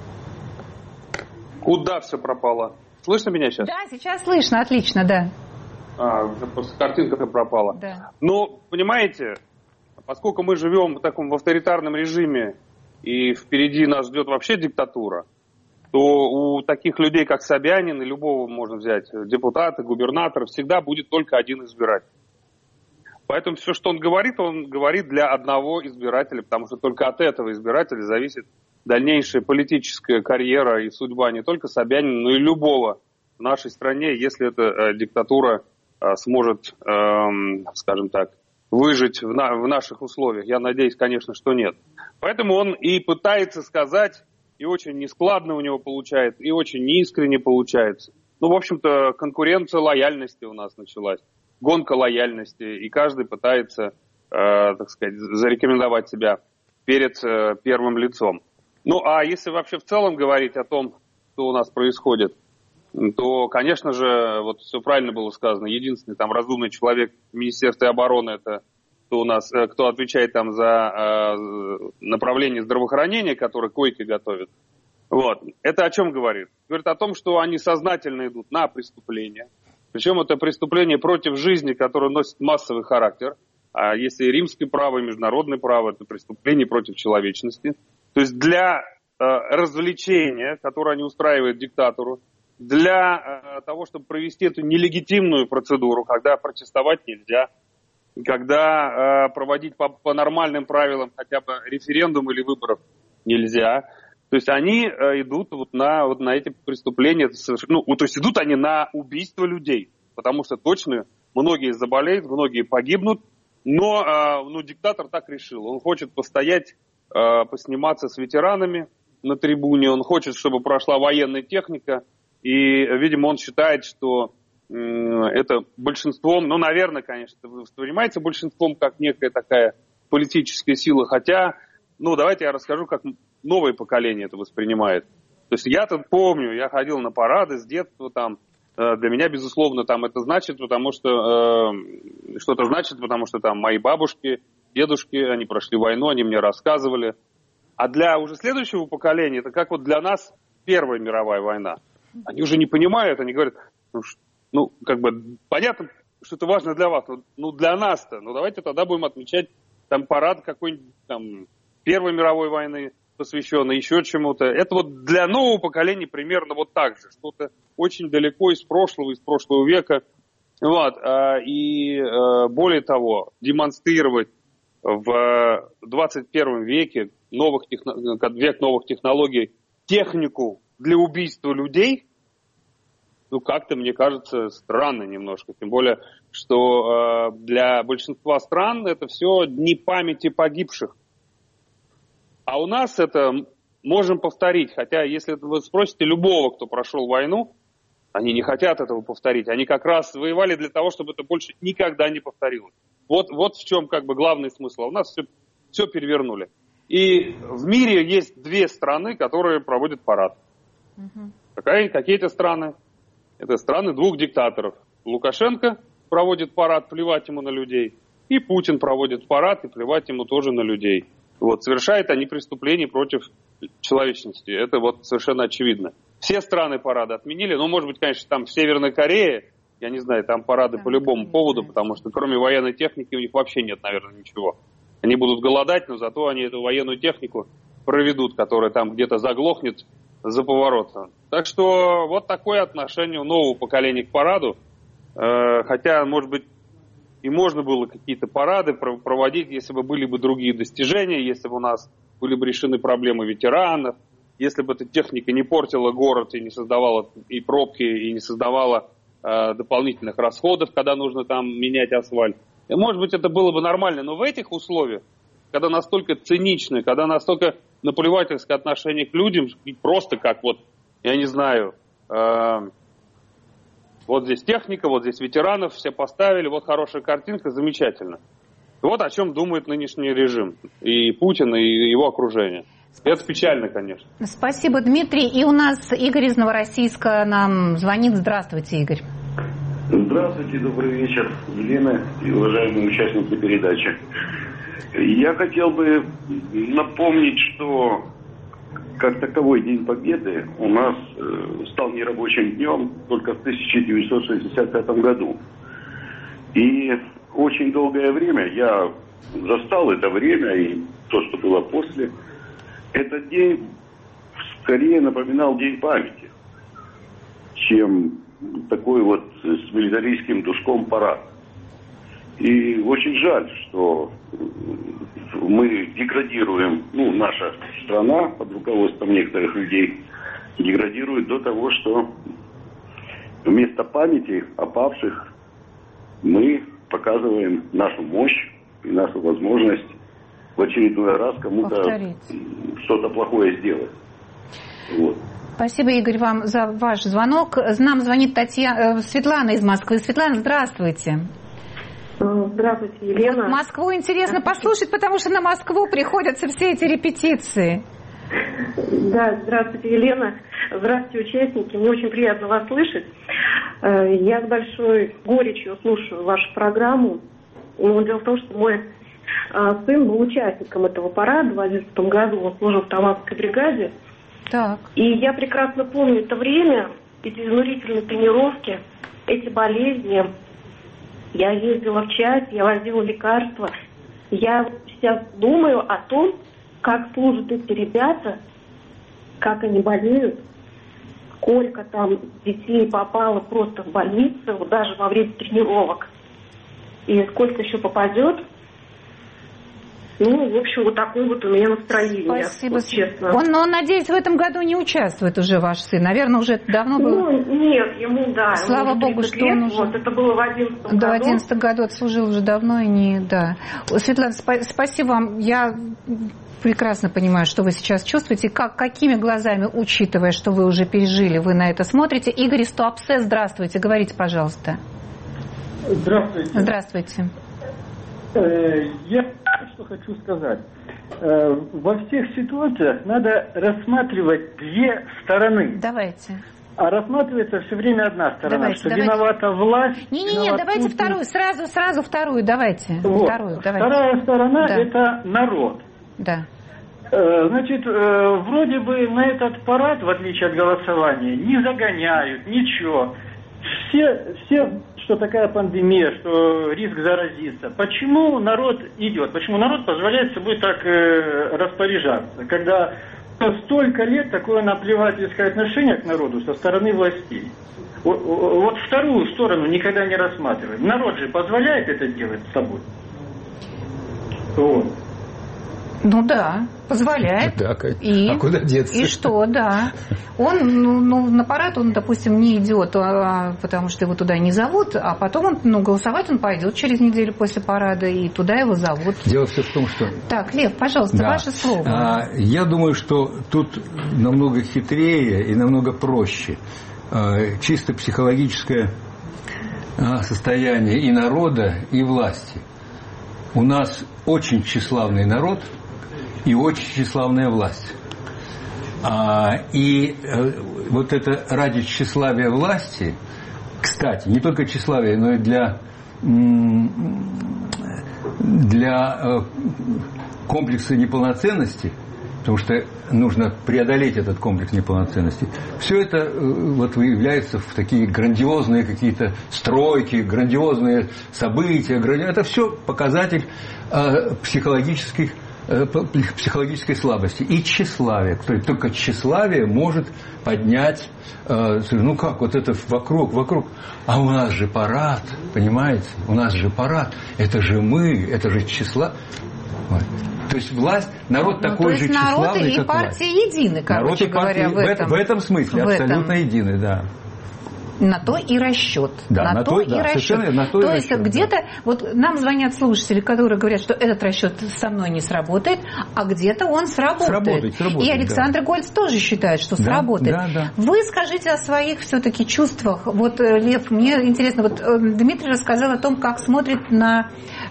Куда все пропало? Слышно меня сейчас? Да, сейчас слышно, отлично, да. Просто картинка пропала. Да. Но, понимаете, поскольку мы живем в таком авторитарном режиме, и впереди нас ждет вообще диктатура, то у таких людей, как Собянин, и любого можно взять, депутата, губернатора, всегда будет только один избиратель. Поэтому все, что он говорит для одного избирателя, потому что только от этого избирателя зависит дальнейшая политическая карьера и судьба не только Собянина, но и любого в нашей стране, если эта диктатура сможет, скажем так, выжить в наших условиях. Я надеюсь, конечно, что нет. Поэтому он и пытается сказать, и очень нескладно у него получается, и очень неискренне получается. В общем-то, конкуренция лояльности у нас началась, гонка лояльности, и каждый пытается, так сказать, зарекомендовать себя перед первым лицом. А если вообще в целом говорить о том, что у нас происходит, то, конечно же, вот все правильно было сказано, единственный там разумный человек в Министерстве обороны, это кто отвечает там за направление здравоохранения, которое койки готовит. Вот. Это о чем говорит? Говорит о том, что они сознательно идут на преступление. Причем это преступление против жизни, которое носит массовый характер. А если римское право и международное право, это преступление против человечности. То есть для развлечения, которое они устраивают диктатору, для того, чтобы провести эту нелегитимную процедуру, когда протестовать нельзя, когда проводить по нормальным правилам хотя бы референдум или выборов нельзя. То есть они идут вот на эти преступления, то есть идут они на убийство людей, потому что точно многие заболеют, многие погибнут, но диктатор так решил. Он хочет постоять, посниматься с ветеранами на трибуне, он хочет, чтобы прошла военная техника, и, видимо, он считает, что это большинством, наверное, конечно, воспринимается большинством как некая такая политическая сила, хотя, давайте я расскажу, как новое поколение это воспринимает. То есть я-то помню, я ходил на парады с детства там, для меня, безусловно, там это значит, потому что что-то значит, потому что там мои бабушки, дедушки, они прошли войну, они мне рассказывали. А для уже следующего поколения, это как вот для нас Первая мировая война. Они уже не понимают, они говорят, понятно, что это важно для вас, для нас-то, давайте тогда будем отмечать там парад какой-нибудь там Первой мировой войны, посвященный еще чему-то. Это вот для нового поколения примерно вот так же, что-то очень далеко из прошлого века. И более того, демонстрировать в 21 веке век новых технологий технику для убийства людей, как-то, мне кажется, странно немножко. Тем более, что для большинства стран это все дни памяти погибших. А у нас это можем повторить. Хотя, если вы спросите любого, кто прошел войну, они не хотят этого повторить. Они как раз воевали для того, чтобы это больше никогда не повторилось. Вот в чем главный смысл. У нас все перевернули. И в мире есть две страны, которые проводят парад. Какие-то страны. Это страны двух диктаторов. Лукашенко проводит парад, плевать ему на людей. И Путин проводит парад, и плевать ему тоже на людей. Совершают они преступления против человечности. Это совершенно очевидно. Все страны парады отменили. Может быть, конечно, там в Северной Корее, я не знаю, там парады по любому поводу, потому что кроме военной техники у них вообще нет, наверное, ничего. Они будут голодать, но зато они эту военную технику проведут, которая там где-то заглохнет за поворотом. Так что вот такое отношение у нового поколения к параду. Хотя, может быть, и можно было какие-то парады проводить, если бы были бы другие достижения, если бы у нас были бы решены проблемы ветеранов, если бы эта техника не портила город и не создавала и пробки, и не создавала дополнительных расходов, когда нужно там менять асфальт. И, может быть, это было бы нормально, но в этих условиях, когда настолько циничное, когда настолько наплевательское отношение к людям, просто как я не знаю, вот здесь техника, вот здесь ветеранов, все поставили, вот хорошая картинка, замечательно. Вот о чем думает нынешний режим, и Путин, и его окружение. Это печально, конечно. Спасибо, Дмитрий. И у нас Игорь из Новороссийска нам звонит. Здравствуйте, Игорь. Здравствуйте, добрый вечер, Елена и уважаемые участники передачи. Я хотел бы напомнить, что как таковой День Победы у нас стал нерабочим днем только в 1965 году. И очень долгое время я застал это время и то, что было после. Этот день скорее напоминал День памяти, чем такой с милитаристским душком парад. И очень жаль, что мы деградируем, наша страна под руководством некоторых людей деградирует до того, что вместо памяти о павших мы показываем нашу мощь и нашу возможность в очередной раз кому-то что-то плохое сделать. Спасибо, Игорь, вам за ваш звонок. Нам звонит Светлана из Москвы. Светлана, здравствуйте. Здравствуйте, Елена. Москву интересно послушать, потому что на Москву приходятся все эти репетиции. Да, здравствуйте, Елена. Здравствуйте, участники. Мне очень приятно вас слышать. Я с большой горечью слушаю вашу программу. Дело в том, что мой сын был участником этого парада в 2011 году. Он служил в Таманской бригаде. Так. И я прекрасно помню это время, эти изнурительные тренировки, эти болезни. Я ездила в часть, я возила лекарства. Я сейчас думаю о том, как служат эти ребята, как они болеют, сколько там детей попало просто в больницу, даже во время тренировок. и сколько еще попадет. Ну, в общем, вот такое вот у меня настроение. Спасибо. Вот, честно. Он, надеюсь, в этом году не участвует уже ваш сын. Наверное, уже давно был. Ну, нет, ему, да. Слава богу, что он уже... Вот, это было в 2011 году. Да, в 2011 году отслужил уже давно и не... Да. Светлана, спасибо вам. Я прекрасно понимаю, что вы сейчас чувствуете. Какими глазами, учитывая, что вы уже пережили, вы на это смотрите? Игорь из Туапсе, здравствуйте. Говорите, пожалуйста. Здравствуйте. Здравствуйте. Я что хочу сказать. Во всех ситуациях надо рассматривать две стороны. Давайте. А рассматривается все время одна сторона, давайте. Виновата власть. Не, давайте Путин. Вторую, сразу вторую, давайте. Вот. Вторую, давайте. Вторая сторона это народ. Да. Значит, вроде бы на этот парад, в отличие от голосования, не загоняют, ничего. Все, что такая пандемия, что риск заразиться. Почему народ идет? Почему народ позволяет собой так распоряжаться, когда столько лет такое наплевательское отношение к народу со стороны властей? Вот вторую сторону никогда не рассматриваем. Народ же позволяет это делать с собой. Вот. Ну да, позволяет. Да, а куда деться? И что, да. Он, на парад он, допустим, не идет, потому что его туда не зовут, а потом голосовать он пойдет через неделю после парада, и туда его зовут. Дело все в том, что... Так, Лев, пожалуйста, ваше слово. Я думаю, что тут намного хитрее и намного проще. Чисто психологическое состояние и народа, и власти. У нас очень тщеславный народ и очень тщеславная власть. И вот это ради тщеславия власти, кстати, не только тщеславия, но и для комплекса неполноценности, потому что нужно преодолеть этот комплекс неполноценности, все это вот выявляется в такие грандиозные какие-то стройки, грандиозные события. Это все показатель психологической слабости и тщеславия. Только тщеславие может поднять, ну как, вот это вокруг. А у нас же парад, понимаете? У нас же парад. Это же мы, это же тщеславие. То есть власть, народ такой же тщеславный, как власть. Народ и партия едины, короче говоря, в этом смысле абсолютно едины, да. На то и расчет. Да, на то и расчет. То есть где-то, вот нам звонят слушатели, которые говорят, что этот расчет со мной не сработает, а где-то он сработает. И Александр Гольц тоже считает, что сработает. Да. Вы скажите о своих все-таки чувствах. Вот, Лев, мне интересно, вот Дмитрий рассказал о том, как смотрит на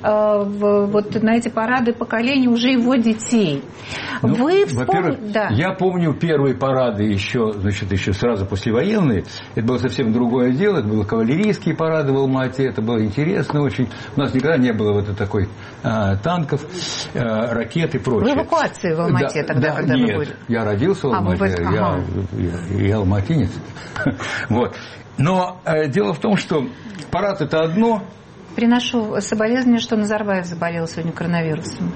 эти парады поколений уже его детей. Вы во-первых, я помню первые парады еще сразу послевоенные. Это было совсем другое дело. Это были кавалерийские парады в Алма-Ате. Это было интересно очень. У нас никогда не было такой танков, ракет и прочее. В эвакуации в Алма-Ате тогда, когда нет, вы были? Я родился в Алма-Ате. Я алматинец. Вот. Но дело в том, что парад – это одно. Приношу соболезнования, что Назарбаев заболел сегодня коронавирусом.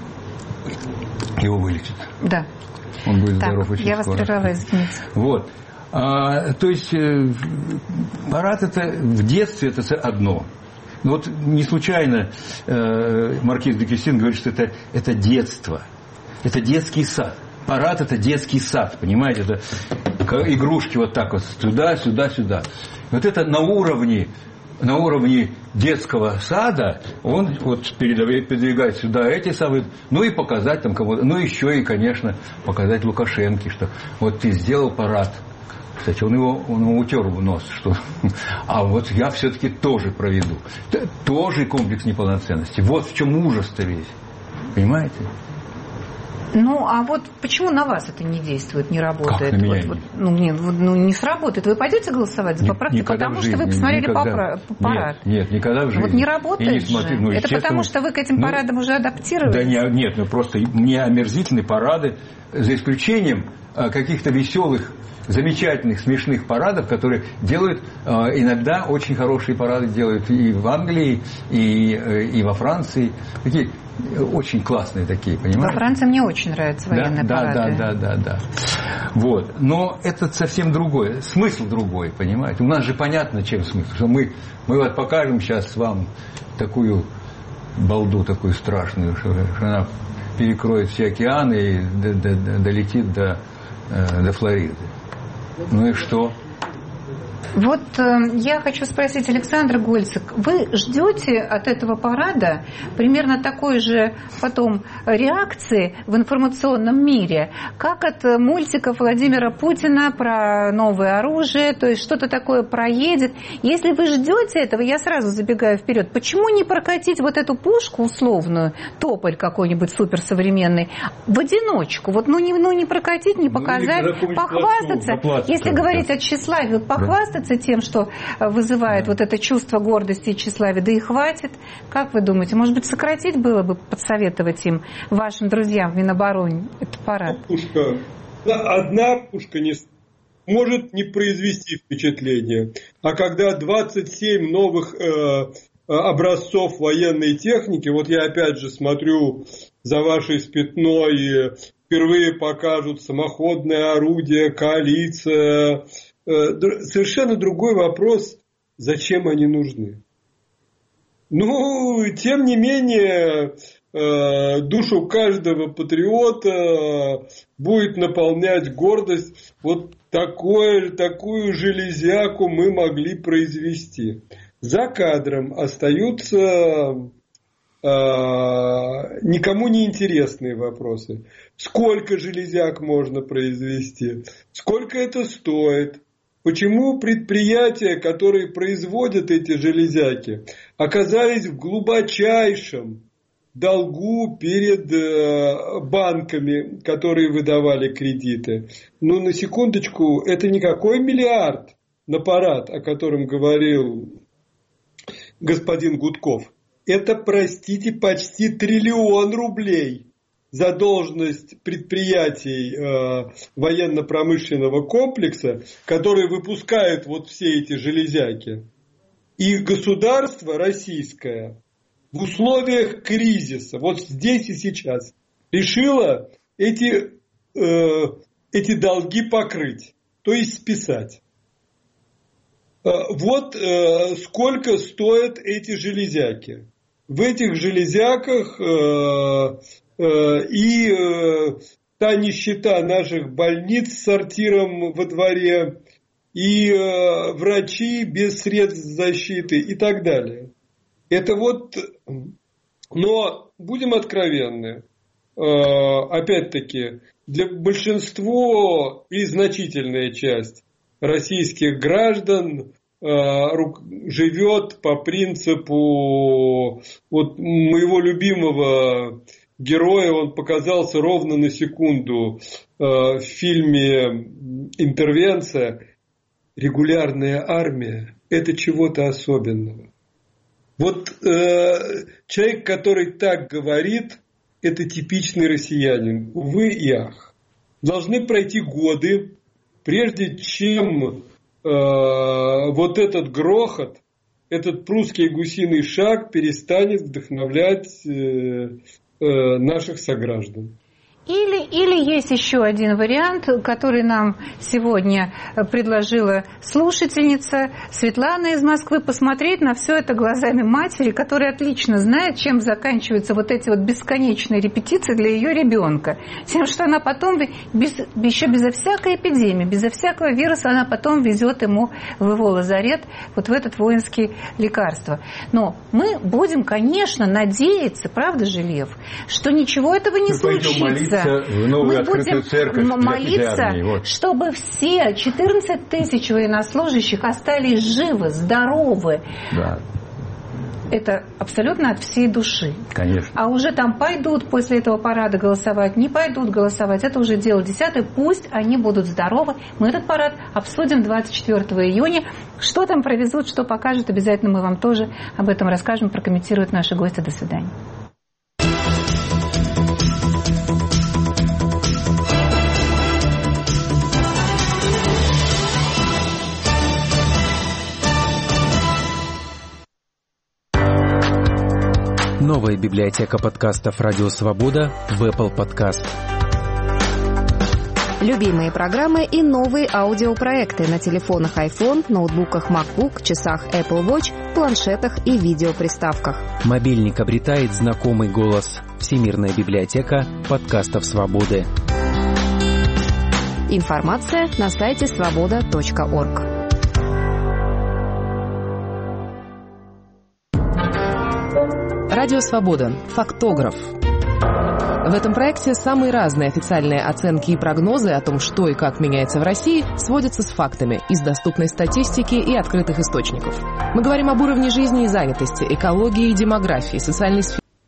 Его вылечат. Да. Он будет здоров очень скоро. Я вас прервала, извините. Вот. То есть парад это в детстве это одно. Вот не случайно маркиз де Кюстин говорит, что это детство. Это детский сад. Парад это детский сад, понимаете? Это игрушки вот так вот сюда. Вот это на уровне детского сада он вот передвигает сюда эти самые, ну и показать там кому-то, ну еще и, конечно, показать Лукашенко, что вот ты сделал парад. Кстати, он ему утер в нос, что а вот я все-таки тоже проведу. Тоже комплекс неполноценности. Вот в чем ужас-то весь. Понимаете? Ну, а вот почему на вас это не действует, не работает? Как на меня не сработает. Вы пойдете голосовать за поправки, потому что вы посмотрели парад? Нет, никогда в жизни. Вот не работает же. Это потому что вы к этим парадам уже адаптировались? Да нет, просто мне омерзительны парады, за исключением каких-то веселых, замечательных, смешных парадов, которые делают иногда очень хорошие парады делают и в Англии, и во Франции. Такие очень классные такие, понимаете? Во Франции мне очень нравятся военные парады. Да. Вот. Но это совсем другое. Смысл другой, понимаете? У нас же понятно, чем смысл. Что мы вот покажем сейчас вам такую балду такую страшную, что она перекроет все океаны и долетит до Флориды. Ну и что? Вот я хочу спросить Александра Гольцик, вы ждете от этого парада примерно такой же потом реакции в информационном мире, как от мультиков Владимира Путина про новое оружие, то есть что-то такое проедет? Если вы ждете этого, я сразу забегаю вперед, почему не прокатить вот эту пушку условную, тополь какой-нибудь суперсовременный, в одиночку? Вот не прокатить, не показать, похвастаться. Если говорить о тщеславии, похвастаться тем, что вызывает вот это чувство гордости и тщеславия, да и хватит. Как вы думаете, может быть, сократить было бы, подсоветовать им, вашим друзьям в Минобороне, этот парад? Одна пушка не может не произвести впечатление. А когда 27 новых образцов военной техники, вот я опять же смотрю за вашей спиной, впервые покажут самоходное орудие, коалиция. Совершенно другой вопрос, зачем они нужны. Тем не менее, душу каждого патриота будет наполнять гордость. Вот такую железяку мы могли произвести. За кадром остаются никому не интересные вопросы. Сколько железяк можно произвести? Сколько это стоит? Почему предприятия, которые производят эти железяки, оказались в глубочайшем долгу перед банками, которые выдавали кредиты? На секундочку, это никакой миллиард на парад, о котором говорил господин Гудков. Это, простите, почти 1 триллион рублей. Задолженность предприятий военно-промышленного комплекса, которые выпускают вот все эти железяки. И государство российское в условиях кризиса, вот здесь и сейчас, решило эти долги покрыть, то есть списать. Вот сколько стоят эти железяки. В этих железяках и та нищета наших больниц с сортиром во дворе, и врачи без средств защиты и так далее. Это вот, но будем откровенны, опять-таки, для большинства и значительная часть российских граждан живет по принципу вот моего любимого героя, он показался ровно на секунду в фильме «Интервенция». Регулярная армия – это чего-то особенного. Вот человек, который так говорит, это типичный россиянин. Увы и ах. Должны пройти годы, прежде чем вот этот грохот, этот прусский гусиный шаг перестанет вдохновлять наших сограждан. Или есть еще один вариант, который нам сегодня предложила слушательница Светлана из Москвы, посмотреть на все это глазами матери, которая отлично знает, чем заканчиваются вот эти вот бесконечные репетиции для ее ребенка. Тем, что она потом, еще безо всякой эпидемии, безо всякого вируса, она потом везет ему в его лазарет, вот в этот воинский лекарство. Но мы будем, конечно, надеяться, правда же, Лев, что ничего этого не случится. Мы будем молиться, чтобы все 14 тысяч военнослужащих остались живы, здоровы. Да. Это абсолютно от всей души. Конечно. А уже там пойдут после этого парада голосовать, не пойдут голосовать, это уже дело 10-е, пусть они будут здоровы. Мы этот парад обсудим 24 июня. Что там провезут, что покажут, обязательно мы вам тоже об этом расскажем, прокомментируют наши гости. До свидания. Новая библиотека подкастов «Радио Свобода» в Apple Podcast. Любимые программы и новые аудиопроекты на телефонах iPhone, ноутбуках MacBook, часах Apple Watch, планшетах и видеоприставках. Мобильник обретает знакомый голос. Всемирная библиотека подкастов «Свободы». Информация на сайте svoboda.org. Радио «Свобода». Фактограф. В этом проекте самые разные официальные оценки и прогнозы о том, что и как меняется в России, сводятся с фактами из доступной статистики и открытых источников. Мы говорим об уровне жизни и занятости, экологии и демографии, социальной сфере.